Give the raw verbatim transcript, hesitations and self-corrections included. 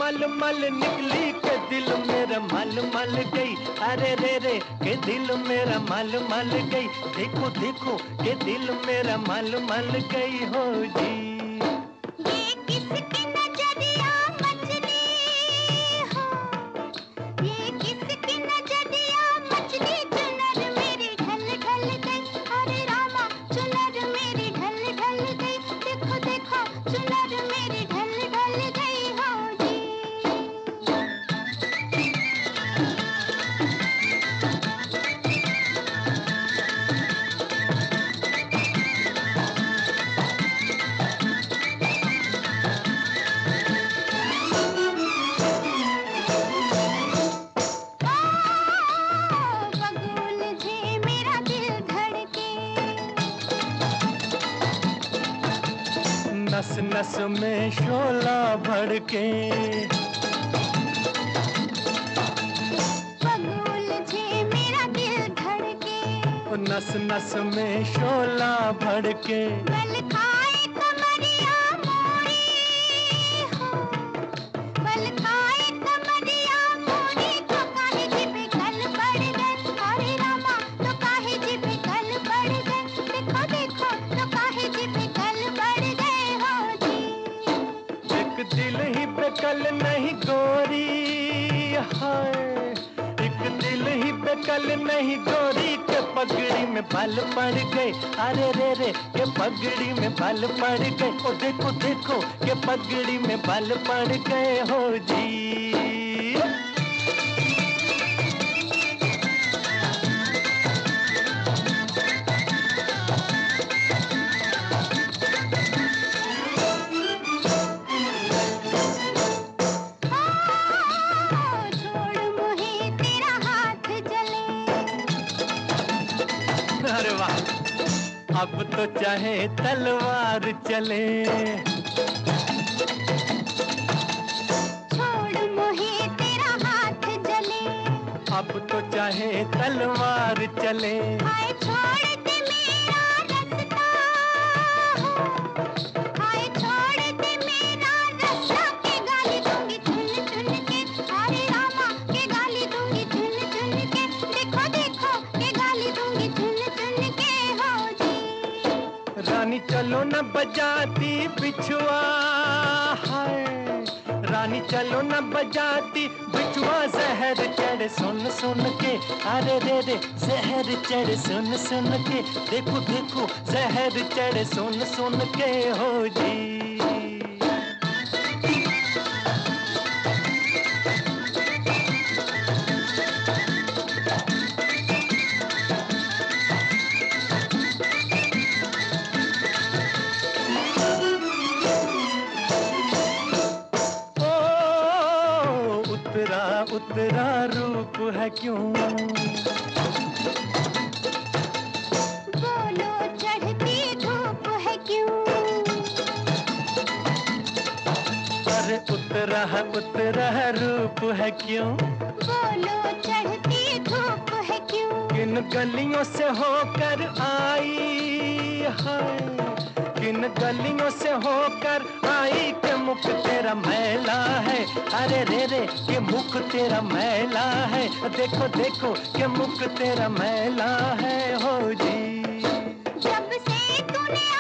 मल मल निकली के दिल मेरा मल मल गई, अरे रे रे के दिल मेरा मल मल गई, देखो देखो के दिल मेरा मल मल गई हो जी। ये किसकी नजरिया मछली हो, ये किसकी नजरिया मछली, चुनर मेरी ढल ढल गई, अरे रामा चुनर मेरी ढल ढल गई, देखो देखो चुनर मेरी ढल ढल गई हो जी। बगुल जे मेरा दिल धड़के, नस नस में शोला भड़के, बगुल जे मेरा दिल धड़के, नस नस में शोला भड़के, बल खाए कमरिया मोरी हो, बल खाए कमरिया मोरी, तो काहे जिबे गल पड़ गए, अरे रामा तो काहे जिबे गल पड़ गए, देखो देखो तो काहे जिबे गल पड़ गए हो जी। एक दिल ही बेकल नहीं गोरी, हाय एक दिल ही बेकल नहीं गोरी, के पगड़ी में बाल पड़ गए, अरे रे रे के पगड़ी में बाल पड़ गए, ओ देखो देखो के पगड़ी में बाल पड़ गए हो जी। छोड़ मोहे तेरा हाथ जले, अरे वाह, अब तो चाहे तलवार चले, छोड़ मोहे तेरा हाथ जले, अब तो चाहे तलवार चले, हाय छोड़ दे मेरा रास्ता हो, हाय छोड़ दे मेरा रास्ता, के गाली दूंगी चुन चुन के, अरे रामा के गाली दूंगी चुन चुन के, देखो देखो के गाली दूंगी चुन चुन के हो जी। रानी चलो न बजाती बिछुआ, हाय रानी चलो न बजाती बिछुआ, जहर चढ़ सुन सुन के, अरे रे रे जहर चढ़ सुन सुन के, देखो देखो जहर चढ़ सुन सुन के हो जी। उतरा उतरा रूप है क्यों, बोलो चढ़ती धूप है क्यों, अरे उतरा उतरा रूप है क्यों, बोलो चढ़ती धूप है क्यों, किन गलियों से होकर आई, हाय किन गलियों से होकर आई, के मुख तेरा मैला है, अरे रे रे के मुख तेरा मैला है, देखो देखो के मुख तेरा मैला है हो जी। जब से तूने